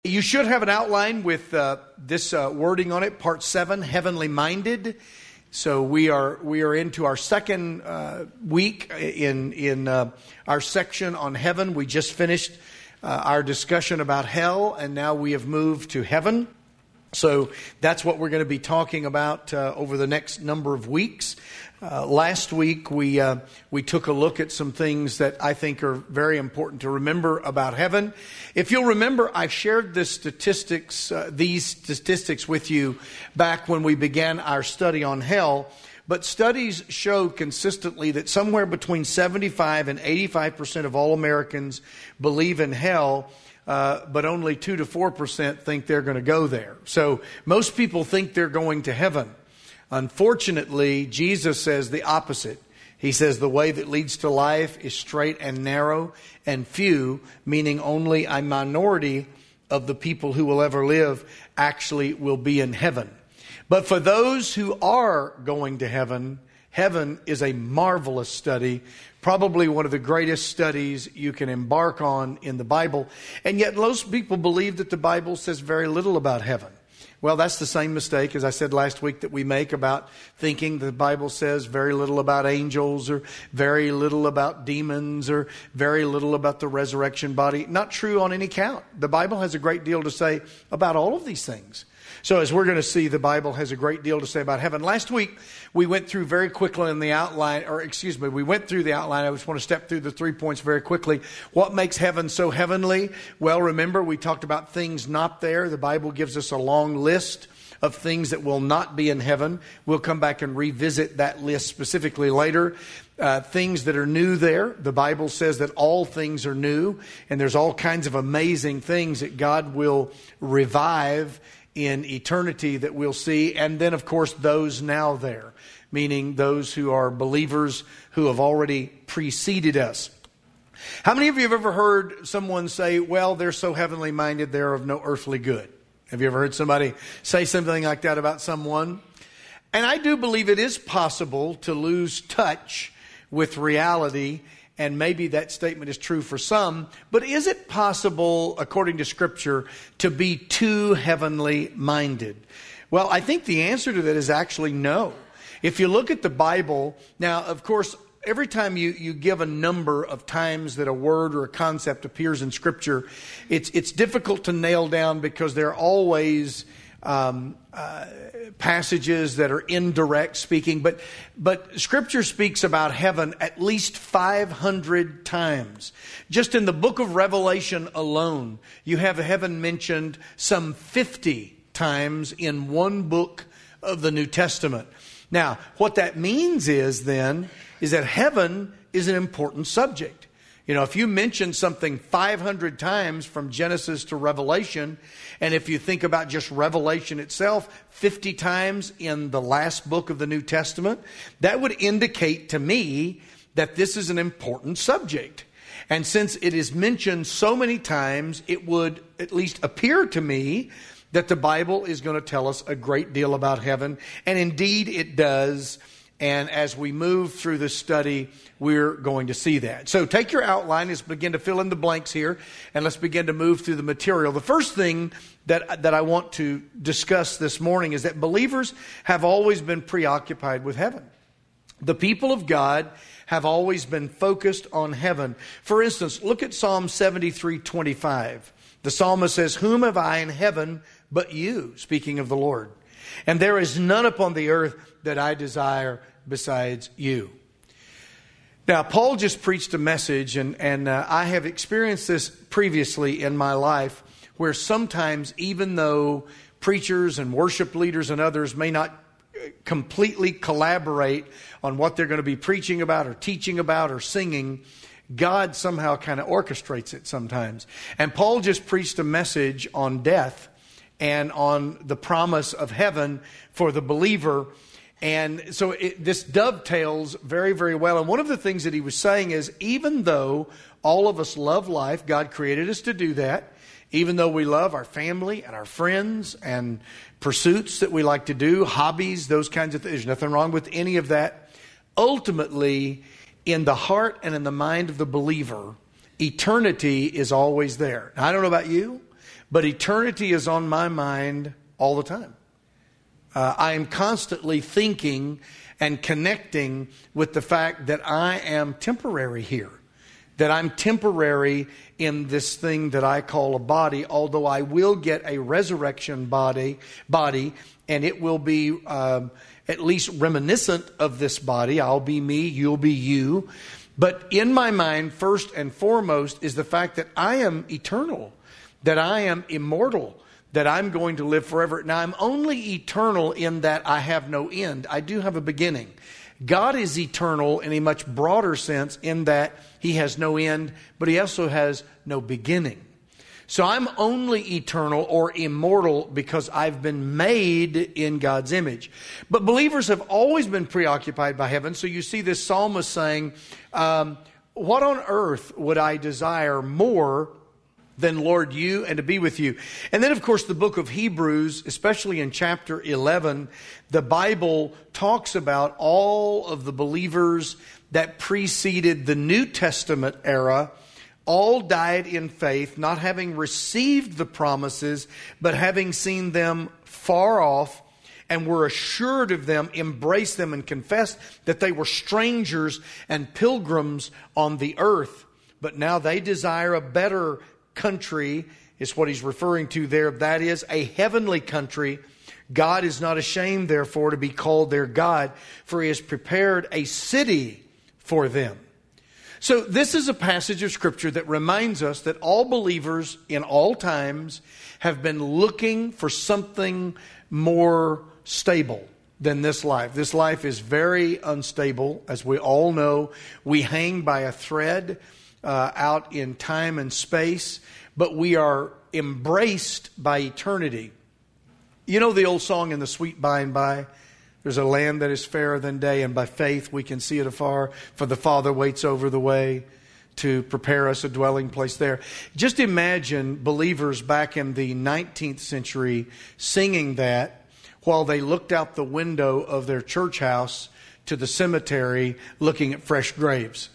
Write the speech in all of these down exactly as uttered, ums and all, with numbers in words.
You should have an outline with uh, this uh, wording on it, part seven, heavenly minded. So we are we are into our second uh, week in in uh, our section on heaven. We just finished uh, our discussion about hell, and now we have moved to heaven. So that's what we're going to be talking about uh, over the next number of weeks. Uh, last week we uh, we took a look at some things that I think are very important to remember about heaven. If you'll remember, I shared this statistics, uh, these statistics with you back when we began our study on hell. But studies show consistently that somewhere between seventy-five and eighty-five percent of all Americans believe in hell. Uh, but only two to four percent think they're going to go there. So most people think they're going to heaven. Unfortunately, Jesus says the opposite. He says the way that leads to life is straight and narrow and few, meaning only a minority of the people who will ever live actually will be in heaven. But for those who are going to heaven, heaven is a marvelous study, probably one of the greatest studies you can embark on in the Bible. And yet most people believe that the Bible says very little about heaven. Well, that's the same mistake, as I said last week, that we make about thinking the Bible says very little about angels or very little about demons or very little about the resurrection body. Not true on any count. The Bible has a great deal to say about all of these things. So as we're going to see, the Bible has a great deal to say about heaven. Last week, we went through very quickly in the outline, or excuse me, we went through the outline. I just want to step through the three points very quickly. What makes heaven so heavenly? Well, remember, we talked about things not there. The Bible gives us a long list of things that will not be in heaven. We'll come back and revisit that list specifically later. Uh, things that are new there. The Bible says that all things are new, and there's all kinds of amazing things that God will revive in eternity that we'll see. And then, of course, those now there, meaning those who are believers who have already preceded us. How many of you have ever heard someone say, well, they're so heavenly minded, they're of no earthly good? Have you ever heard somebody say something like that about someone? And I do believe it is possible to lose touch with reality. And maybe that statement is true for some. But is it possible, according to Scripture, to be too heavenly minded? Well, I think the answer to that is actually no. If you look at the Bible, now, of course, every time you, you give a number of times that a word or a concept appears in Scripture, it's, it's difficult to nail down because there are always Um, uh, passages that are indirect speaking, but but Scripture speaks about heaven at least five hundred times. Just in the book of Revelation alone, you have heaven mentioned some fifty times in one book of the New Testament. Now, what that means is then, is that heaven is an important subject. You know, if you mention something five hundred times from Genesis to Revelation, and if you think about just Revelation itself, fifty times in the last book of the New Testament, that would indicate to me that this is an important subject. And since it is mentioned so many times, it would at least appear to me that the Bible is going to tell us a great deal about heaven. And indeed it does. And as we move through this study, we're going to see that. So take your outline, let's begin to fill in the blanks here, and let's begin to move through the material. The first thing that, that I want to discuss this morning is that believers have always been preoccupied with heaven. The people of God have always been focused on heaven. For instance, look at Psalm seventy-three twenty-five. The psalmist says, "Whom have I in heaven but you?" Speaking of the Lord. "And there is none upon the earth that I desire besides you." Now, Paul just preached a message, and, and uh, I have experienced this previously in my life, where sometimes even though preachers and worship leaders and others may not completely collaborate on what they're going to be preaching about or teaching about or singing, God somehow kind of orchestrates it sometimes. And Paul just preached a message on death and on the promise of heaven for the believer. And so it, this dovetails very, very well. And one of the things that he was saying is, even though all of us love life, God created us to do that. Even though we love our family and our friends and pursuits that we like to do, hobbies, those kinds of things, there's nothing wrong with any of that. Ultimately, in the heart and in the mind of the believer, eternity is always there. Now, I don't know about you, but eternity is on my mind all the time. Uh, I am constantly thinking and connecting with the fact that I am temporary here, that I'm temporary in this thing that I call a body, although I will get a resurrection body, body, and it will be um, at least reminiscent of this body. I'll be me, you'll be you. But in my mind, first and foremost, is the fact that I am eternal, that I am immortal, that I'm going to live forever. Now, I'm only eternal in that I have no end. I do have a beginning. God is eternal in a much broader sense in that He has no end, but He also has no beginning. So I'm only eternal or immortal because I've been made in God's image. But believers have always been preoccupied by heaven. So you see this psalmist saying, um, what on earth would I desire more than, Lord, you and to be with you? And then, of course, the book of Hebrews, especially in chapter eleven, the Bible talks about all of the believers that preceded the New Testament era. All died in faith, not having received the promises, but having seen them far off, and were assured of them, embraced them, and confessed that they were strangers and pilgrims on the earth. But now they desire a better country, is what he's referring to there. That is a heavenly country. God is not ashamed, therefore, to be called their God, for He has prepared a city for them. So this is a passage of Scripture that reminds us that all believers in all times have been looking for something more stable than this life. This life is very unstable, as we all know. We hang by a thread uh, out in time and space, but we are embraced by eternity. You know the old song in the sweet by and by? There's a land that is fairer than day, and by faith we can see it afar, for the Father waits over the way to prepare us a dwelling place there. Just imagine believers back in the nineteenth century singing that while they looked out the window of their church house to the cemetery looking at fresh graves.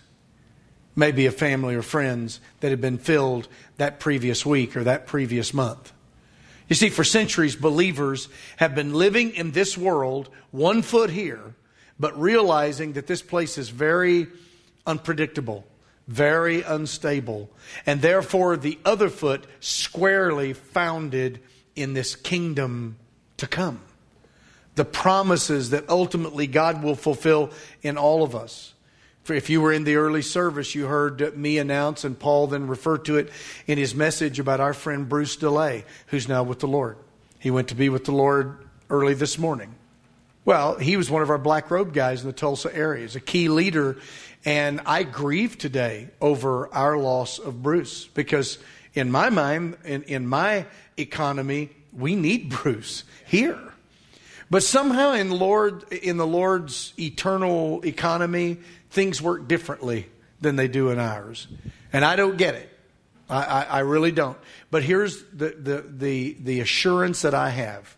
Maybe a family or friends that had been filled that previous week or that previous month. You see, for centuries, believers have been living in this world, one foot here, but realizing that this place is very unpredictable, very unstable, and therefore the other foot squarely founded in this kingdom to come. The promises that ultimately God will fulfill in all of us. If you were in the early service, you heard me announce, and Paul then referred to it in his message about our friend Bruce DeLay, who's now with the Lord. He went to be with the Lord early this morning. Well, he was one of our black robe guys in the Tulsa area. He's a key leader, and I grieve today over our loss of Bruce, because in my mind, in, in my economy, we need Bruce here. But somehow in Lord, in the Lord's eternal economy, things work differently than they do in ours. And I don't get it. I, I, I really don't. But here's the, the, the, the assurance that I have.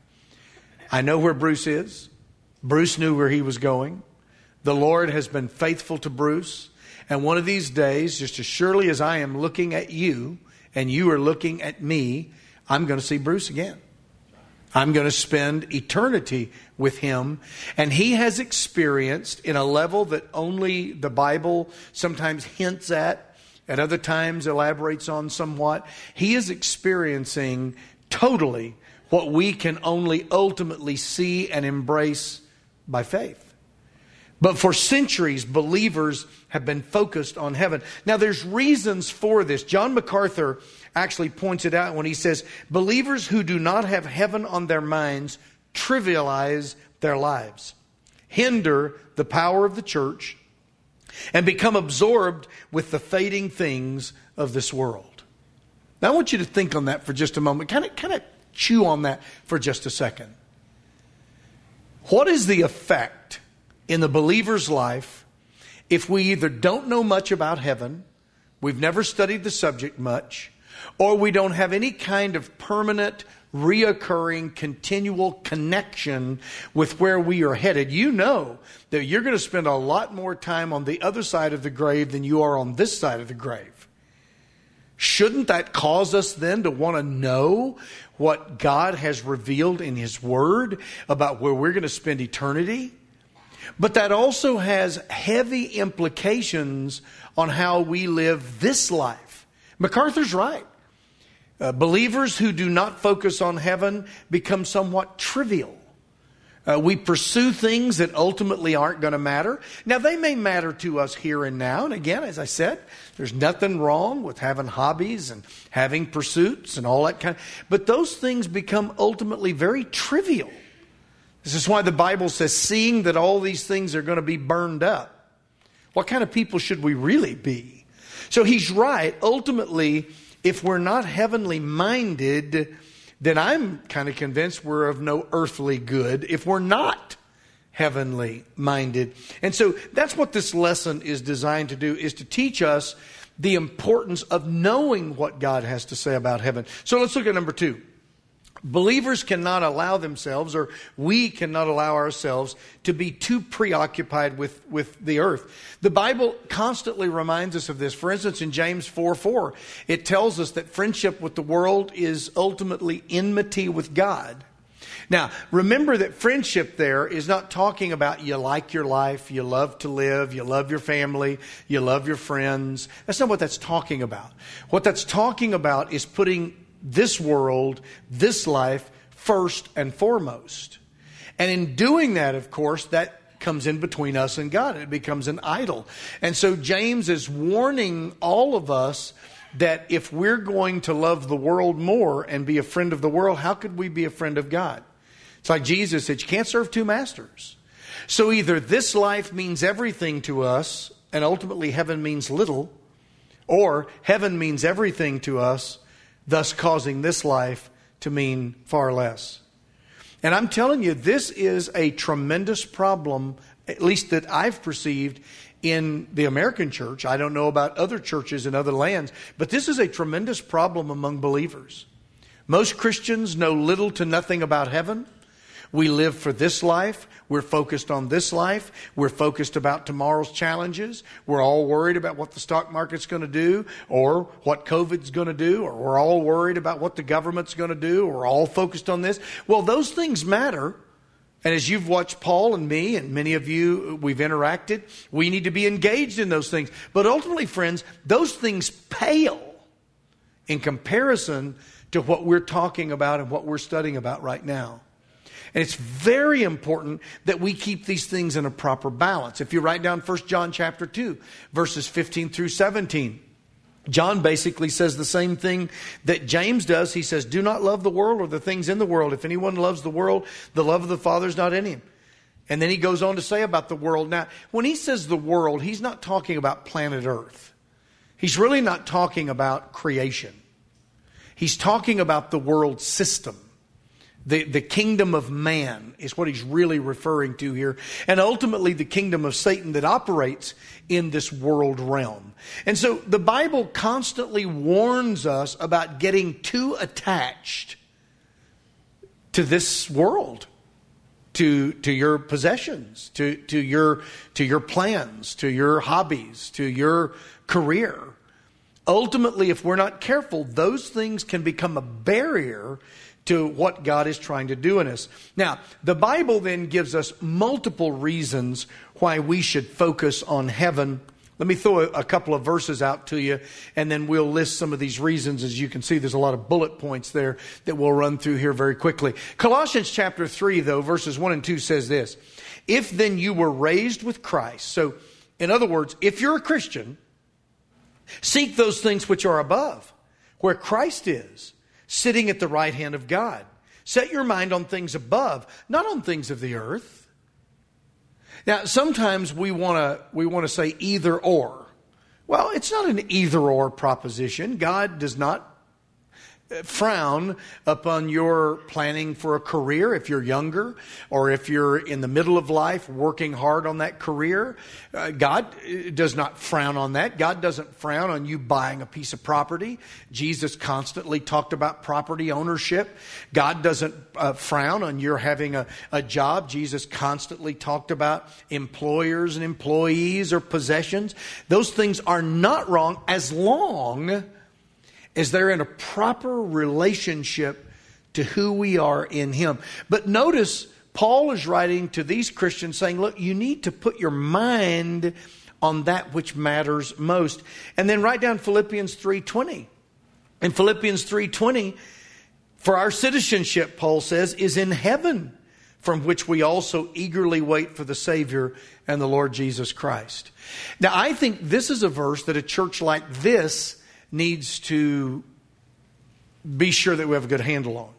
I know where Bruce is. Bruce knew where he was going. The Lord has been faithful to Bruce. And one of these days, just as surely as I am looking at you and you are looking at me, I'm going to see Bruce again. I'm going to spend eternity with him. And he has experienced in a level that only the Bible sometimes hints at, at other times elaborates on somewhat. He is experiencing totally what we can only ultimately see and embrace by faith. But for centuries, believers have been focused on heaven. Now, there's reasons for this. John MacArthur actually points it out when he says, believers who do not have heaven on their minds trivialize their lives, hinder the power of the church, and become absorbed with the fading things of this world. Now, I want you to think on that for just a moment. Kind of, kind of chew on that for just a second. What is the effect in the believer's life if we either don't know much about heaven, we've never studied the subject much, or we don't have any kind of permanent, reoccurring, continual connection with where we are headed? You know that you're going to spend a lot more time on the other side of the grave than you are on this side of the grave. Shouldn't that cause us then to want to know what God has revealed in His Word about where we're going to spend eternity? But that also has heavy implications on how we live this life. MacArthur's right. Uh, believers who do not focus on heaven become somewhat trivial. Uh, we pursue things that ultimately aren't going to matter. Now, they may matter to us here and now. And again, as I said, there's nothing wrong with having hobbies and having pursuits and all that kind of, but those things become ultimately very trivial. This is why the Bible says, seeing that all these things are going to be burned up. What kind of people should we really be? So he's right. Ultimately, if we're not heavenly minded, then I'm kind of convinced we're of no earthly good if we're not heavenly minded. And so that's what this lesson is designed to do, is to teach us the importance of knowing what God has to say about heaven. So let's look at number two. Believers cannot allow themselves, or we cannot allow ourselves, to be too preoccupied with, with the earth. The Bible constantly reminds us of this. For instance, in James four four, it tells us that friendship with the world is ultimately enmity with God. Now, remember that friendship there is not talking about you like your life, you love to live, you love your family, you love your friends. That's not what that's talking about. What that's talking about is putting this world, this life, first and foremost. And in doing that, of course, that comes in between us and God. It becomes an idol. And so James is warning all of us that if we're going to love the world more and be a friend of the world, how could we be a friend of God? It's like Jesus said, you can't serve two masters. So either this life means everything to us, and ultimately heaven means little, or heaven means everything to us, thus causing this life to mean far less. And I'm telling you, this is a tremendous problem, at least that I've perceived in the American church. I don't know about other churches in other lands, but this is a tremendous problem among believers. Most Christians know little to nothing about heaven. We live for this life. We're focused on this life. We're focused about tomorrow's challenges. We're all worried about what the stock market's going to do, or what COVID's going to do, or we're all worried about what the government's going to do, or we're all focused on this. Well, those things matter. And as you've watched Paul and me, and many of you, we've interacted, we need to be engaged in those things. But ultimately, friends, those things pale in comparison to what we're talking about and what we're studying about right now. And it's very important that we keep these things in a proper balance. If you write down First John chapter two, verses fifteen through seventeen, John basically says the same thing that James does. He says, do not love the world or the things in the world. If anyone loves the world, the love of the Father is not in him. And then he goes on to say about the world. Now, when he says the world, he's not talking about planet Earth. He's really not talking about creation. He's talking about the world system. The, the kingdom of man is what he's really referring to here. And ultimately the kingdom of Satan that operates in this world realm. And so the Bible constantly warns us about getting too attached to this world, to, to your possessions, to, to, your, to your plans, to your hobbies, to your career. Ultimately, if we're not careful, those things can become a barrier to what God is trying to do in us. Now, the Bible then gives us multiple reasons why we should focus on heaven. Let me throw a, a couple of verses out to you, and then we'll list some of these reasons. As you can see, there's a lot of bullet points there that we'll run through here very quickly. Colossians chapter three, though, verses one and two says this: if then you were raised with Christ. So, in other words, if you're a Christian, seek those things which are above, where Christ is, sitting at the right hand of God. Set your mind on things above, not on things of the earth. Now, sometimes we want to we want to say either or. Well, it's not an either or proposition. God does not frown upon your planning for a career if you're younger, or if you're in the middle of life working hard on that career. Uh, God does not frown on that. God doesn't frown on you buying a piece of property. Jesus constantly talked about property ownership. God doesn't uh, frown on your having a, a job. Jesus constantly talked about employers and employees or possessions. Those things are not wrong as long is they're in a proper relationship to who we are in Him. But notice, Paul is writing to these Christians saying, look, you need to put your mind on that which matters most. And then write down Philippians three twenty. In Philippians three twenty, for our citizenship, Paul says, is in heaven, from which we also eagerly wait for the Savior and the Lord Jesus Christ. Now, I think this is a verse that a church like this needs to be sure that we have a good handle on.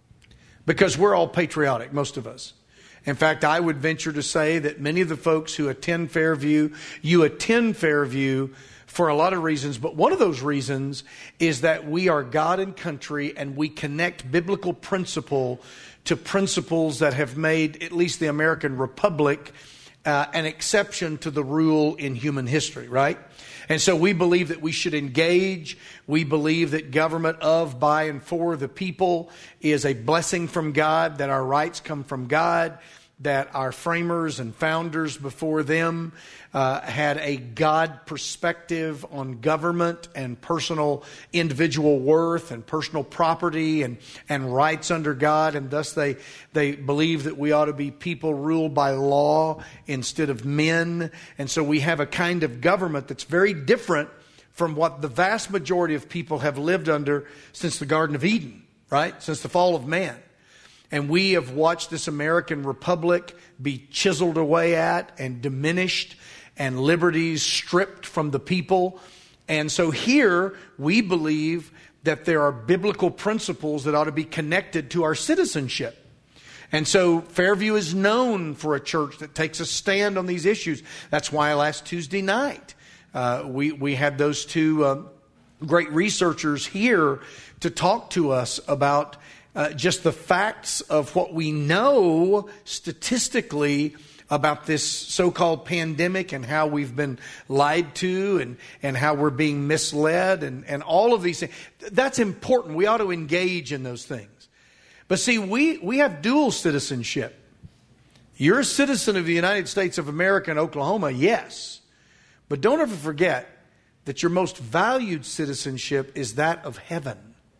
Because we're all patriotic, most of us. In fact, I would venture to say that many of the folks who attend Fairview, you attend Fairview for a lot of reasons, but one of those reasons is that we are God and country, and we connect biblical principle to principles that have made at least the American Republic uh, an exception to the rule in human history, right? And so we believe that we should engage. We believe that government of, by, and for the people is a blessing from God, that our rights come from God, that our framers and founders before them uh, had a God perspective on government and personal individual worth and personal property and, and rights under God. And thus they, they believe that we ought to be people ruled by law instead of men. And so we have a kind of government that's very different from what the vast majority of people have lived under since the Garden of Eden, right? Since the fall of man. And we have watched this American Republic be chiseled away at and diminished and liberties stripped from the people. And so here we believe that there are biblical principles that ought to be connected to our citizenship. And so Fairview is known for a church that takes a stand on these issues. That's why last Tuesday night uh, we, we had those two uh, great researchers here to talk to us about Uh, just the facts of what we know statistically about this so-called pandemic and how we've been lied to and, and how we're being misled and, and all of these things. That's important. We ought to engage in those things. But see, we, we have dual citizenship. You're a citizen of the United States of America and Oklahoma, yes. But don't ever forget that your most valued citizenship is that of heaven.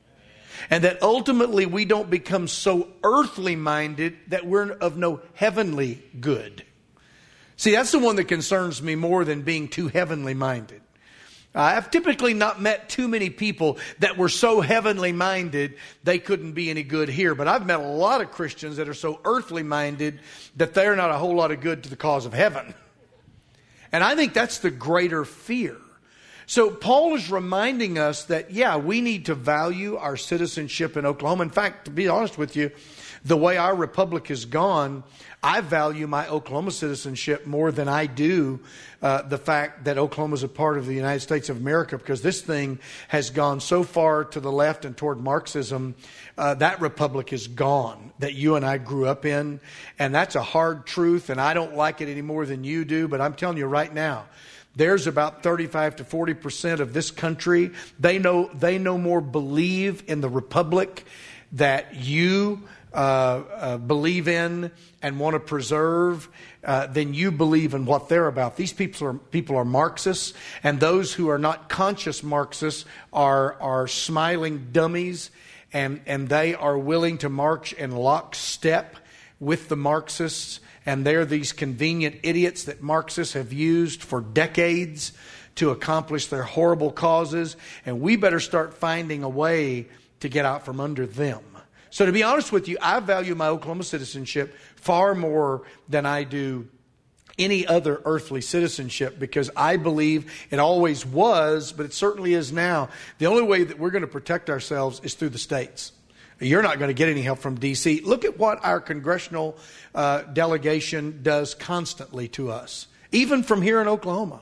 And that ultimately we don't become so earthly minded that we're of no heavenly good. See, that's the one that concerns me more than being too heavenly minded. I've typically not met too many people that were so heavenly minded they couldn't be any good here. But I've met a lot of Christians that are so earthly minded that they're not a whole lot of good to the cause of heaven. And I think that's the greater fear. So Paul is reminding us that, yeah, we need to value our citizenship in Oklahoma. In fact, to be honest with you, the way our republic has gone, I value my Oklahoma citizenship more than I do uh, the fact that Oklahoma is a part of the United States of America, because this thing has gone so far to the left and toward Marxism. Uh, that republic is gone that you and I grew up in. And that's a hard truth, and I don't like it any more than you do. But I'm telling you right now, there's about thirty-five to forty percent of this country. They know they no more believe in the republic that you uh, uh, believe in and want to preserve uh, than you believe in what they're about. These people are people are Marxists, and those who are not conscious Marxists are are smiling dummies, and and they are willing to march in lockstep with the Marxists. And they're these convenient idiots that Marxists have used for decades to accomplish their horrible causes. And we better start finding a way to get out from under them. So to be honest with you, I value my Oklahoma citizenship far more than I do any other earthly citizenship, because I believe it always was, but it certainly is now. The only way that we're going to protect ourselves is through the states. You're not going to get any help from D C. Look at what our congressional uh, delegation does constantly to us, even from here in Oklahoma.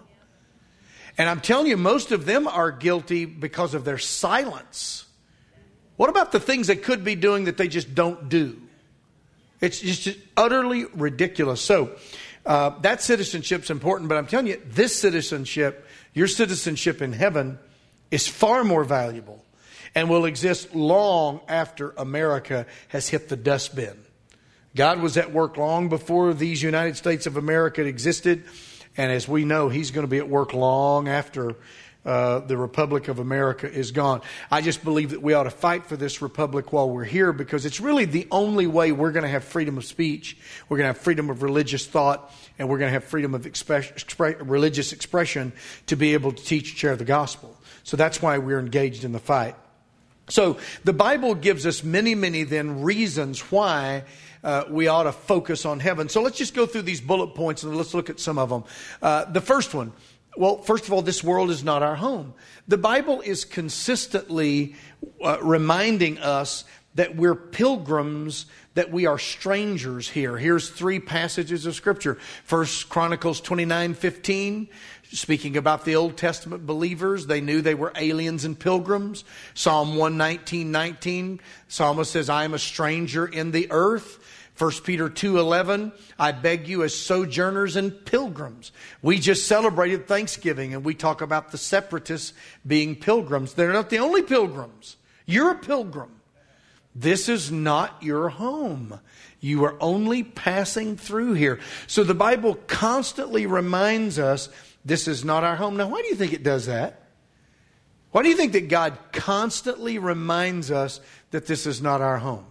And I'm telling you, most of them are guilty because of their silence. What about the things they could be doing that they just don't do? It's just utterly ridiculous. So uh, that citizenship's important, but I'm telling you, this citizenship, your citizenship in heaven, is far more valuable and will exist long after America has hit the dustbin. God was at work long before these United States of America existed. And as we know, He's going to be at work long after uh, the Republic of America is gone. I just believe that we ought to fight for this republic while we're here, because it's really the only way we're going to have freedom of speech, we're going to have freedom of religious thought, and we're going to have freedom of express, express, religious expression to be able to teach and share the gospel. So that's why we're engaged in the fight. So the Bible gives us many, many then reasons why uh, we ought to focus on heaven. So let's just go through these bullet points and let's look at some of them. Uh, the first one, well, first of all, this world is not our home. The Bible is consistently uh, reminding us that we're pilgrims, that we are strangers here. Here's three passages of Scripture. First Chronicles twenty-nine fifteen. Speaking about the Old Testament believers, they knew they were aliens and pilgrims. Psalm one nineteen nineteen, Psalmist says, I am a stranger in the earth. First Peter two eleven, I beg you as sojourners and pilgrims. We just celebrated Thanksgiving and we talk about the separatists being pilgrims. They're not the only pilgrims. You're a pilgrim. This is not your home. You are only passing through here. So the Bible constantly reminds us this is not our home. Now, why do you think it does that? Why do you think that God constantly reminds us that this is not our home?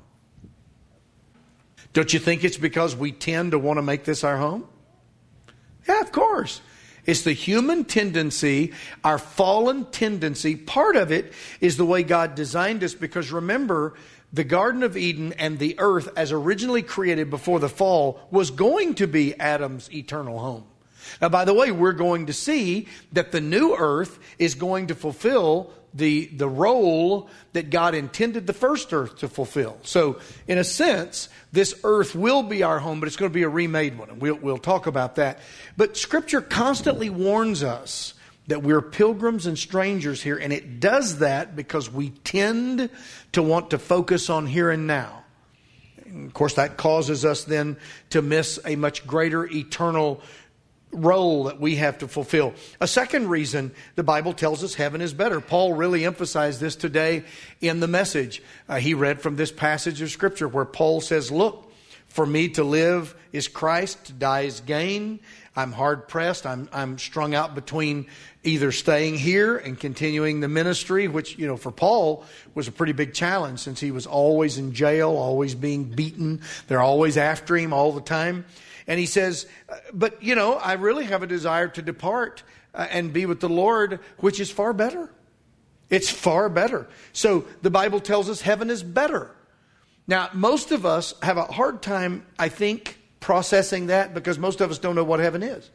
Don't you think it's because we tend to want to make this our home? Yeah, of course. It's the human tendency, our fallen tendency. Part of it is the way God designed us, because remember, the Garden of Eden and the earth as originally created before the fall was going to be Adam's eternal home. Now, by the way, we're going to see that the new earth is going to fulfill the, the role that God intended the first earth to fulfill. So, in a sense, this earth will be our home, but it's going to be a remade one. And we'll, we'll talk about that. But Scripture constantly warns us that we're pilgrims and strangers here. And it does that because we tend to want to focus on here and now. And of course, that causes us then to miss a much greater eternal role that we have to fulfill. A second reason the Bible tells us heaven is better. Paul really emphasized this today in the message. Uh, he read from this passage of Scripture where Paul says, look, for me to live is Christ, to die is gain. I'm hard pressed. I'm, I'm strung out between either staying here and continuing the ministry, which, you know, for Paul was a pretty big challenge since he was always in jail, always being beaten. They're always after him all the time. And he says, but, you know, I really have a desire to depart uh, and be with the Lord, which is far better. It's far better. So the Bible tells us heaven is better. Now, most of us have a hard time, I think, processing that because most of us don't know what heaven is.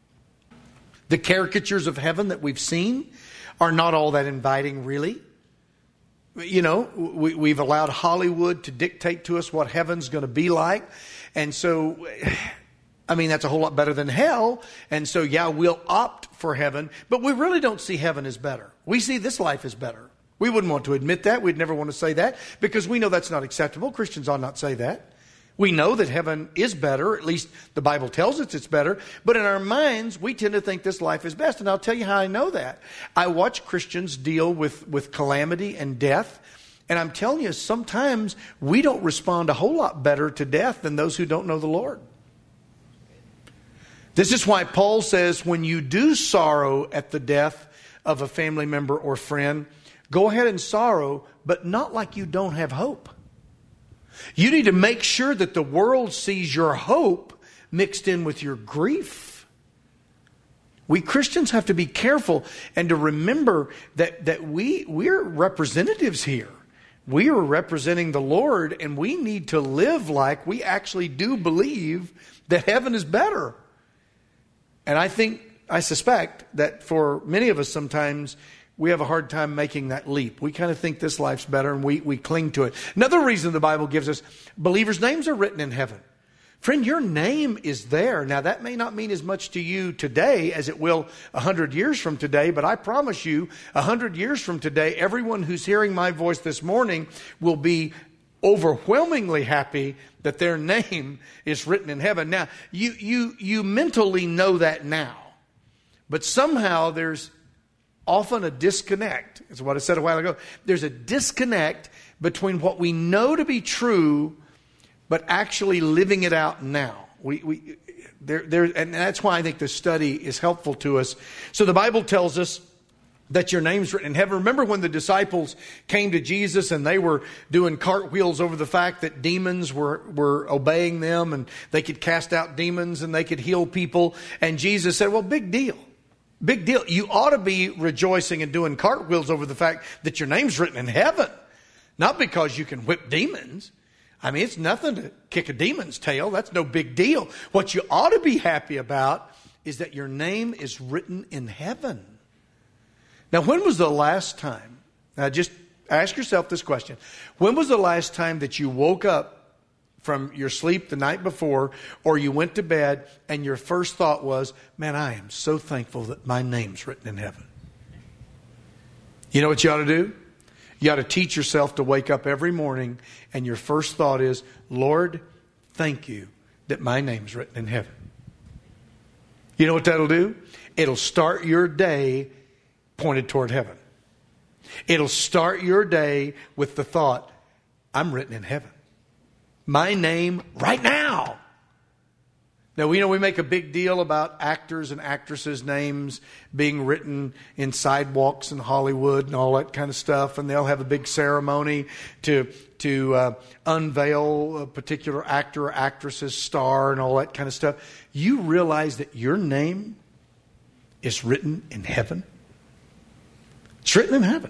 The caricatures of heaven that we've seen are not all that inviting, really. You know, we, we've allowed Hollywood to dictate to us what heaven's going to be like. And so, I mean, that's a whole lot better than hell. And so, yeah, we'll opt for heaven. But we really don't see heaven as better. We see this life as better. We wouldn't want to admit that. We'd never want to say that because we know that's not acceptable. Christians ought not say that. We know that heaven is better. At least the Bible tells us it's better. But in our minds, we tend to think this life is best. And I'll tell you how I know that. I watch Christians deal with, with calamity and death. And I'm telling you, sometimes we don't respond a whole lot better to death than those who don't know the Lord. This is why Paul says when you do sorrow at the death of a family member or friend, go ahead and sorrow, but not like you don't have hope. You need to make sure that the world sees your hope mixed in with your grief. We Christians have to be careful and to remember that, that we, we're representatives here. We are representing the Lord, and we need to live like we actually do believe that heaven is better. And I think, I suspect that for many of us sometimes we have a hard time making that leap. We kind of think this life's better and we, we cling to it. Another reason the Bible gives us, believers' names are written in heaven. Friend, your name is there. Now, that may not mean as much to you today as it will a hundred years from today, but I promise you, a hundred years from today, everyone who's hearing my voice this morning will be overwhelmingly happy that their name is written in heaven. Now, you, you, you mentally know that now, but somehow there's often a disconnect. It's what I said a while ago. There's a disconnect between what we know to be true but actually living it out now. We, we, there, there, and that's why I think this study is helpful to us. So the Bible tells us that your name's written in heaven. Remember when the disciples came to Jesus and they were doing cartwheels over the fact that demons were, were obeying them and they could cast out demons and they could heal people. And Jesus said, well, big deal. Big deal. You ought to be rejoicing and doing cartwheels over the fact that your name's written in heaven. Not because you can whip demons. I mean, it's nothing to kick a demon's tail. That's no big deal. What you ought to be happy about is that your name is written in heaven. Now, when was the last time, now just ask yourself this question. When was the last time that you woke up from your sleep the night before or you went to bed and your first thought was, man, I am so thankful that my name's written in heaven? You know what you ought to do? You ought to teach yourself to wake up every morning and your first thought is, Lord, thank you that my name's written in heaven. You know what that'll do? It'll start your day pointed toward heaven. It'll start your day with the thought, I'm written in heaven. My name right now. Now, we know we make a big deal about actors and actresses' names being written in sidewalks in Hollywood and all that kind of stuff. And they'll have a big ceremony to, to uh, unveil a particular actor or actress's star and all that kind of stuff. You realize that your name is written in heaven? It's written in heaven.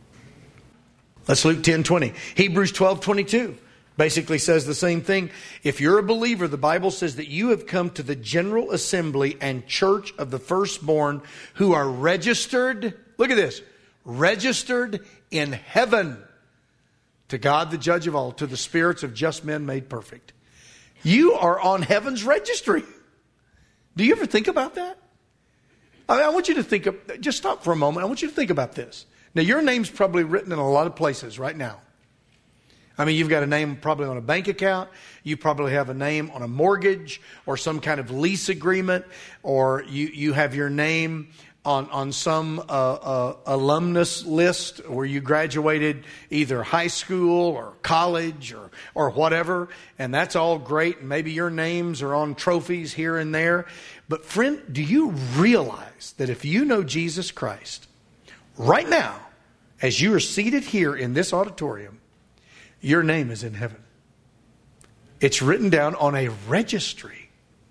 That's Luke ten twenty. Hebrews twelve twenty-two basically says the same thing. If you're a believer, the Bible says that you have come to the general assembly and church of the firstborn who are registered, look at this, registered in heaven to God the judge of all, to the spirits of just men made perfect. You are on heaven's registry. Do you ever think about that? I, mean, I want you to think of, just stop for a moment. I want you to think about this. Now, your name's probably written in a lot of places right now. I mean, you've got a name probably on a bank account. You probably have a name on a mortgage or some kind of lease agreement. Or you, you have your name on, on some uh, uh, alumnus list where you graduated either high school or college or, or whatever. And that's all great. And maybe your names are on trophies here and there. But friend, do you realize that if you know Jesus Christ, right now, as you are seated here in this auditorium, your name is in heaven. It's written down on a registry.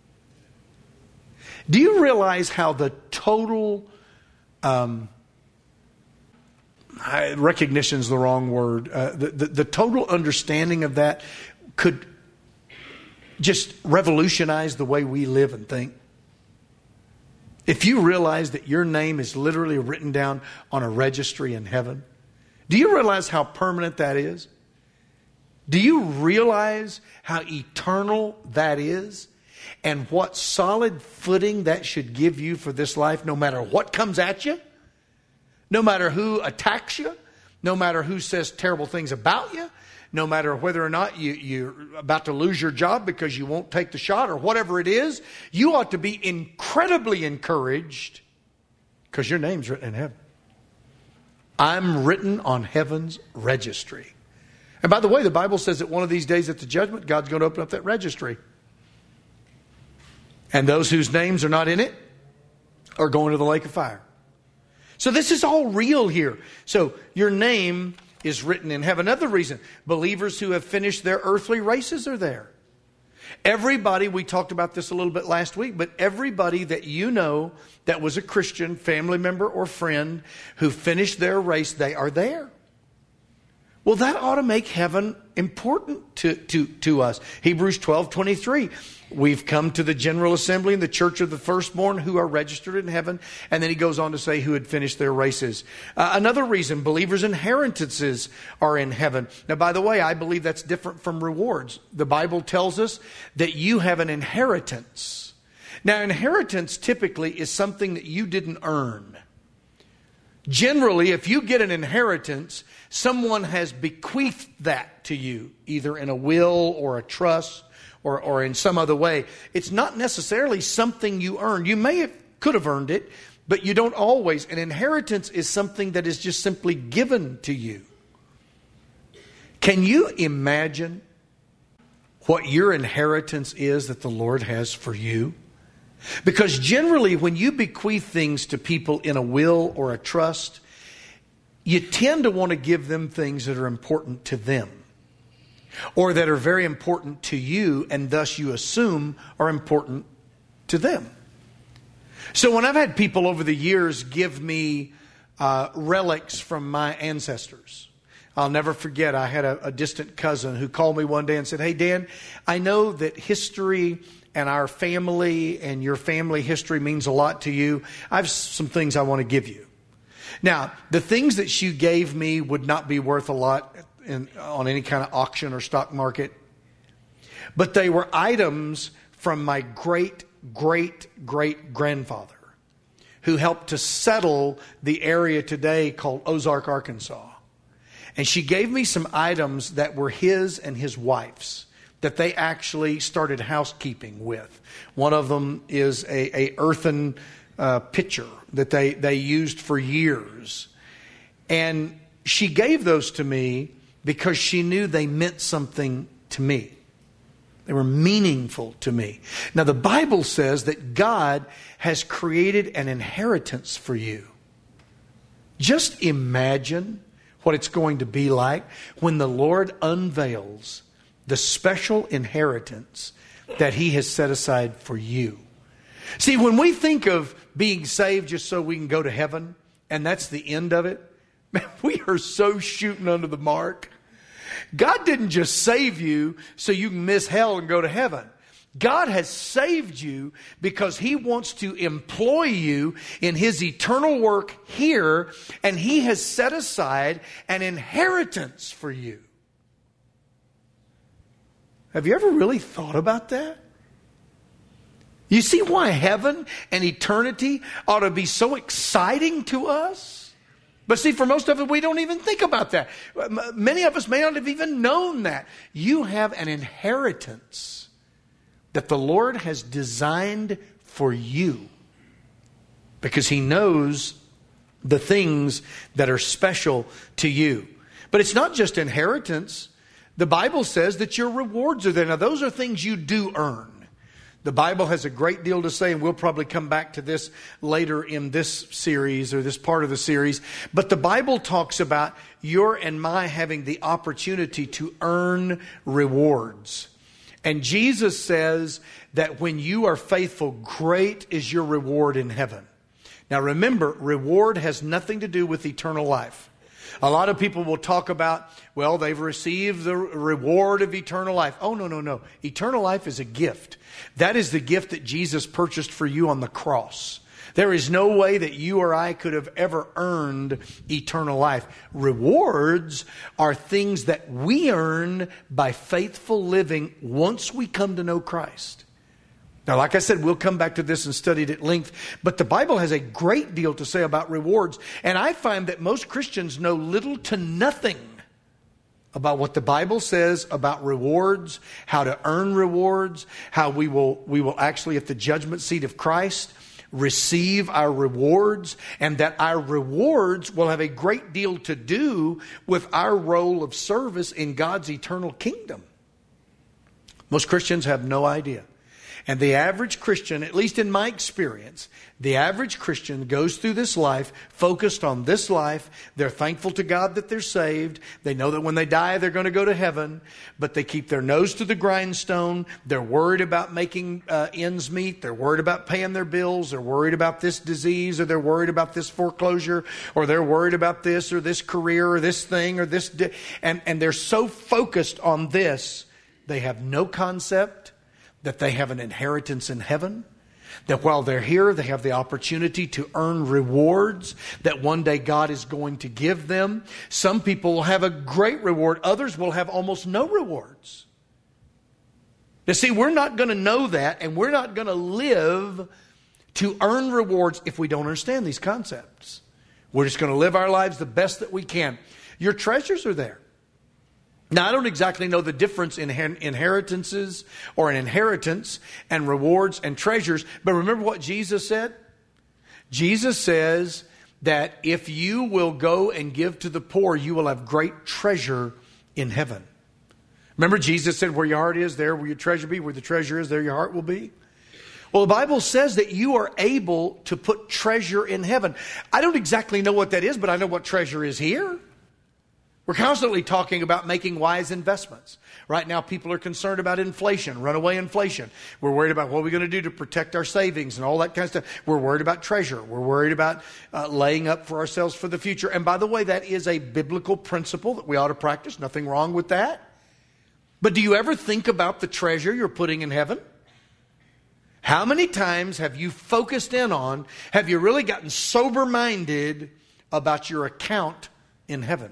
Do you realize how the total, um, recognition is the wrong word, uh, the, the, the total understanding of that could just revolutionize the way we live and think? If you realize that your name is literally written down on a registry in heaven, do you realize how permanent that is? Do you realize how eternal that is? And what solid footing that should give you for this life, no matter what comes at you, no matter who attacks you, no matter who says terrible things about you, no matter whether or not you, you're about to lose your job because you won't take the shot or whatever it is, you ought to be incredibly encouraged because your name's written in heaven. I'm written on heaven's registry. And by the way, the Bible says that one of these days at the judgment, God's going to open up that registry. And those whose names are not in it are going to the lake of fire. So this is all real here. So your name is written in heaven. Another reason, believers who have finished their earthly races are there. Everybody, we talked about this a little bit last week, but everybody that you know that was a Christian, family member or friend who finished their race, they are there. Well, that ought to make heaven important to, to, to us. Hebrews twelve twenty-three. We've come to the general assembly in the church of the firstborn who are registered in heaven. And then he goes on to say who had finished their races. Uh, another reason, believers' inheritances are in heaven. Now, by the way, I believe that's different from rewards. The Bible tells us that you have an inheritance. Now, inheritance typically is something that you didn't earn. Generally, if you get an inheritance, someone has bequeathed that to you, either in a will or a trust or, or in some other way. It's not necessarily something you earned. You may have, could have earned it, but you don't always. An inheritance is something that is just simply given to you. Can you imagine what your inheritance is that the Lord has for you? Because generally, when you bequeath things to people in a will or a trust, you tend to want to give them things that are important to them, or that are very important to you, and thus you assume are important to them. So when I've had people over the years give me uh, relics from my ancestors, I'll never forget, I had a, a distant cousin who called me one day and said, "Hey, Dan, I know that history and our family and your family history means a lot to you. I have some things I want to give you." Now, the things that she gave me would not be worth a lot in, on any kind of auction or stock market. But they were items from my great, great, great grandfather, who helped to settle the area today called Ozark, Arkansas. And she gave me some items that were his and his wife's, that they actually started housekeeping with. One of them is a, a earthen uh, pitcher that they, they used for years. And she gave those to me because she knew they meant something to me. They were meaningful to me. Now, the Bible says that God has created an inheritance for you. Just imagine what it's going to be like when the Lord unveils the special inheritance that He has set aside for you. See, when we think of being saved just so we can go to heaven, and that's the end of it, man, we are so shooting under the mark. God didn't just save you so you can miss hell and go to heaven. God has saved you because He wants to employ you in His eternal work here, and He has set aside an inheritance for you. Have you ever really thought about that? You see why heaven and eternity ought to be so exciting to us? But see, for most of it, we don't even think about that. Many of us may not have even known that. You have an inheritance that the Lord has designed for you, because He knows the things that are special to you. But it's not just inheritance. The Bible says that your rewards are there. Now, those are things you do earn. The Bible has a great deal to say, and we'll probably come back to this later in this series or this part of the series. But the Bible talks about your and my having the opportunity to earn rewards. And Jesus says that when you are faithful, great is your reward in heaven. Now remember, reward has nothing to do with eternal life. A lot of people will talk about, well, they've received the reward of eternal life. Oh, no, no, no. Eternal life is a gift. That is the gift that Jesus purchased for you on the cross. There is no way that you or I could have ever earned eternal life. Rewards are things that we earn by faithful living once we come to know Christ. Now, like I said, we'll come back to this and study it at length, but the Bible has a great deal to say about rewards, and I find that most Christians know little to nothing about what the Bible says about rewards, how to earn rewards, how we will, we will actually, at the judgment seat of Christ, receive our rewards, and that our rewards will have a great deal to do with our role of service in God's eternal kingdom. Most Christians have no idea. And the average Christian, at least in my experience, the average Christian goes through this life focused on this life. They're thankful to God that they're saved. They know that when they die, they're going to go to heaven. But they keep their nose to the grindstone. They're worried about making uh, ends meet. They're worried about paying their bills. They're worried about this disease, or they're worried about this foreclosure, or they're worried about this or this career or this thing or this. Di- and, and they're so focused on this, they have no concept that they have an inheritance in heaven, that while they're here, they have the opportunity to earn rewards that one day God is going to give them. Some people will have a great reward. Others will have almost no rewards. You see, we're not going to know that, and we're not going to live to earn rewards if we don't understand these concepts. We're just going to live our lives the best that we can. Your treasures are there. Now, I don't exactly know the difference in inheritances or an inheritance and rewards and treasures, but remember what Jesus said? Jesus says that if you will go and give to the poor, you will have great treasure in heaven. Remember, Jesus said, where your heart is, there will your treasure be. Where the treasure is, there your heart will be. Well, the Bible says that you are able to put treasure in heaven. I don't exactly know what that is, but I know what treasure is here. We're constantly talking about making wise investments. Right now, people are concerned about inflation, runaway inflation. We're worried about what we're going to do to protect our savings and all that kind of stuff. We're worried about treasure. We're worried about uh, laying up for ourselves for the future. And by the way, that is a biblical principle that we ought to practice. Nothing wrong with that. But do you ever think about the treasure you're putting in heaven? How many times have you focused in on, have you really gotten sober-minded about your account in heaven?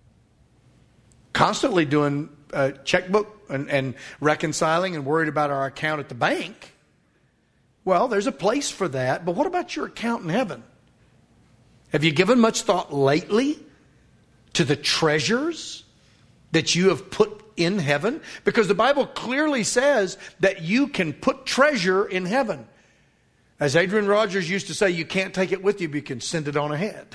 Constantly doing a checkbook and, and reconciling and worried about our account at the bank. Well, there's a place for that. But what about your account in heaven? Have you given much thought lately to the treasures that you have put in heaven? Because the Bible clearly says that you can put treasure in heaven. As Adrian Rogers used to say, you can't take it with you, but you can send it on ahead.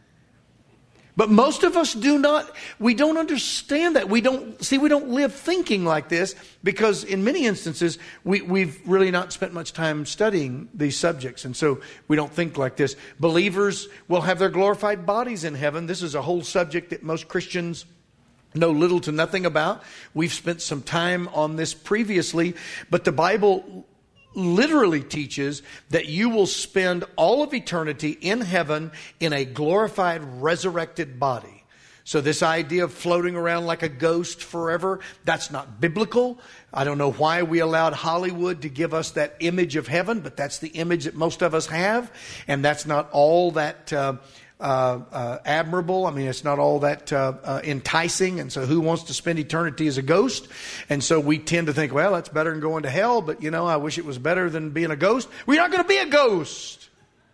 But most of us do not, we don't understand that. We don't, see, we don't live thinking like this because in many instances, we, we've really not spent much time studying these subjects. And so we don't think like this. Believers will have their glorified bodies in heaven. This is a whole subject that most Christians know little to nothing about. We've spent some time on this previously, but the Bible literally teaches that you will spend all of eternity in heaven in a glorified, resurrected body. So this idea of floating around like a ghost forever, that's not biblical. I don't know why we allowed Hollywood to give us that image of heaven, but that's the image that most of us have. And that's not all that uh, uh, uh, admirable. I mean, it's not all that uh, uh, enticing. And so who wants to spend eternity as a ghost? And so we tend to think, well, that's better than going to hell. But, you know, I wish it was better than being a ghost. Well, you're not going to be a ghost.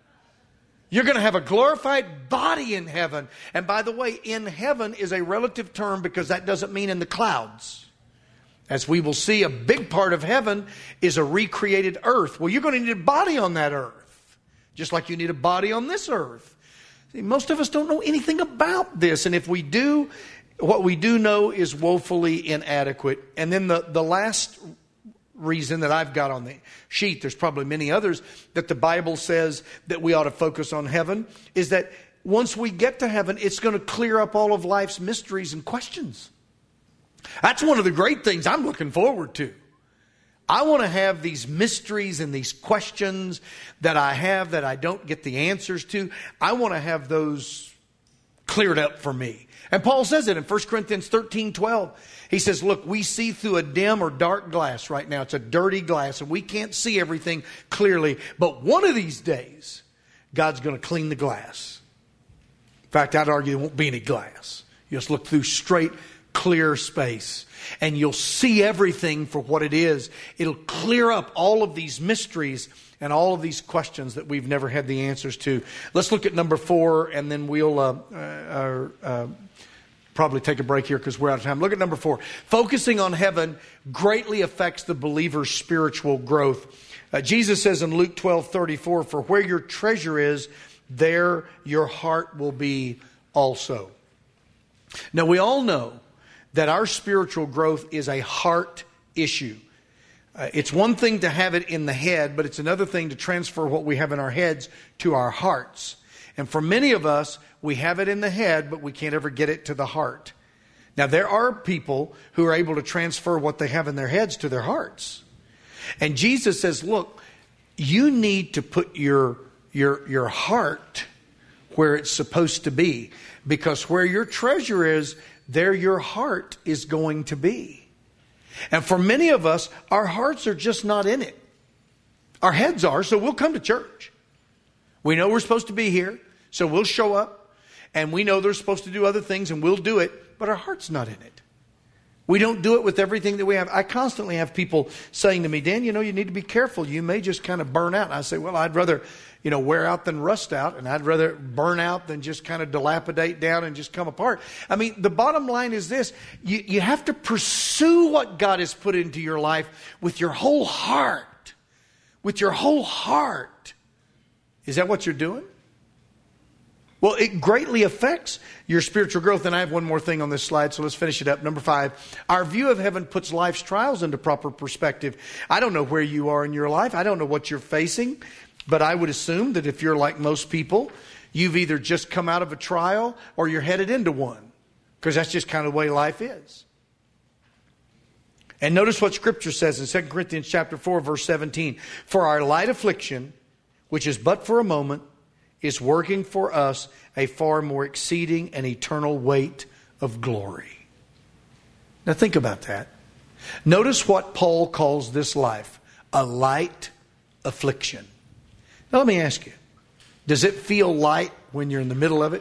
You're going to have a glorified body in heaven. And by the way, in heaven is a relative term because that doesn't mean in the clouds. As we will see, a big part of heaven is a recreated earth. Well, you're going to need a body on that earth, just like you need a body on this earth. See, most of us don't know anything about this. And if we do, what we do know is woefully inadequate. And then the, the last reason that I've got on the sheet, there's probably many others, that the Bible says that we ought to focus on heaven, is that once we get to heaven, it's going to clear up all of life's mysteries and questions. That's one of the great things I'm looking forward to. I want to have these mysteries and these questions that I have that I don't get the answers to. I want to have those cleared up for me. And Paul says it in First Corinthians thirteen twelve. He says, look, we see through a dim or dark glass right now. It's a dirty glass and we can't see everything clearly. But one of these days, God's going to clean the glass. In fact, I'd argue there won't be any glass. You just look through straight, clear space. And you'll see everything for what it is. It'll clear up all of these mysteries and all of these questions that we've never had the answers to. Let's look at number four, and then we'll uh, uh, uh, probably take a break here because we're out of time. Look at number four. Focusing on heaven greatly affects the believer's spiritual growth. Uh, Jesus says in Luke twelve thirty-four, for where your treasure is, there your heart will be also. Now, we all know that our spiritual growth is a heart issue. Uh, it's one thing to have it in the head, but it's another thing to transfer what we have in our heads to our hearts. And for many of us, we have it in the head, but we can't ever get it to the heart. Now, there are people who are able to transfer what they have in their heads to their hearts. And Jesus says, look, you need to put your, your, your heart where it's supposed to be. Because where your treasure is, there your heart is going to be. And for many of us, our hearts are just not in it. Our heads are, so we'll come to church. We know we're supposed to be here, so we'll show up. And we know they're supposed to do other things, and we'll do it, but our heart's not in it. We don't do it with everything that we have. I constantly have people saying to me, Dan, you know, you need to be careful. You may just kind of burn out. And I say, well, I'd rather, you know, wear out than rust out. And I'd rather burn out than just kind of dilapidate down and just come apart. I mean, the bottom line is this. You, you have to pursue what God has put into your life with your whole heart. With your whole heart. Is that what you're doing? Well, it greatly affects your spiritual growth. And I have one more thing on this slide, so let's finish it up. Number five, our view of heaven puts life's trials into proper perspective. I don't know where you are in your life. I don't know what you're facing. But I would assume that if you're like most people, you've either just come out of a trial or you're headed into one. Because that's just kind of the way life is. And notice what Scripture says in Second Corinthians chapter four, verse seventeen. For our light affliction, which is but for a moment, is working for us a far more exceeding and eternal weight of glory. Now think about that. Notice what Paul calls this life, a light affliction. Now let me ask you, does it feel light when you're in the middle of it?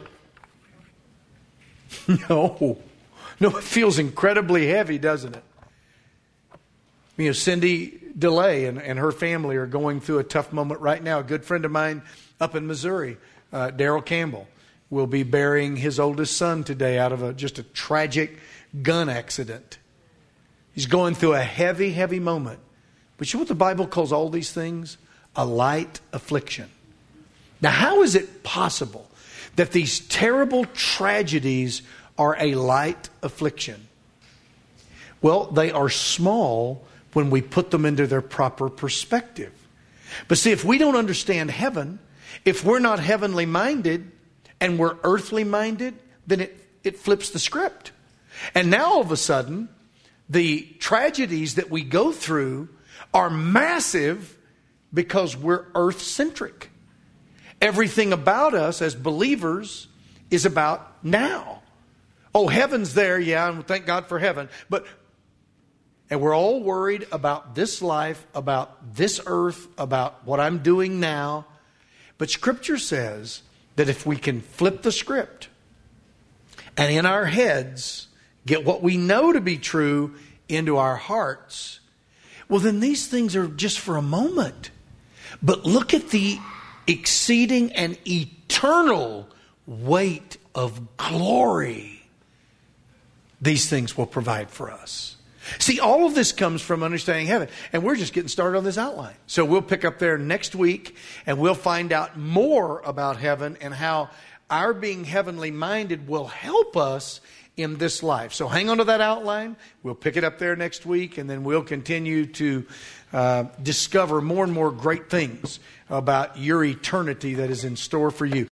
No. No, it feels incredibly heavy, doesn't it? You know, Cindy DeLay and, and her family are going through a tough moment right now. A good friend of mine up in Missouri, uh, Daryl Campbell, will be burying his oldest son today out of a, just a tragic gun accident. He's going through a heavy, heavy moment. But you know what the Bible calls all these things? A light affliction. Now, how is it possible that these terrible tragedies are a light affliction? Well, they are small when we put them into their proper perspective. But see, if we don't understand heaven, if we're not heavenly minded and we're earthly minded, then it, it flips the script. And now all of a sudden, the tragedies that we go through are massive because we're earth-centric. Everything about us as believers is about now. Oh, heaven's there, yeah, and thank God for heaven. But and we're all worried about this life, about this earth, about what I'm doing now. But Scripture says that if we can flip the script and in our heads get what we know to be true into our hearts, well, then these things are just for a moment. But look at the exceeding and eternal weight of glory these things will provide for us. See, all of this comes from understanding heaven. And we're just getting started on this outline. So we'll pick up there next week and we'll find out more about heaven and how our being heavenly minded will help us in this life. So hang on to that outline. We'll pick it up there next week and then we'll continue to uh, discover more and more great things about your eternity that is in store for you.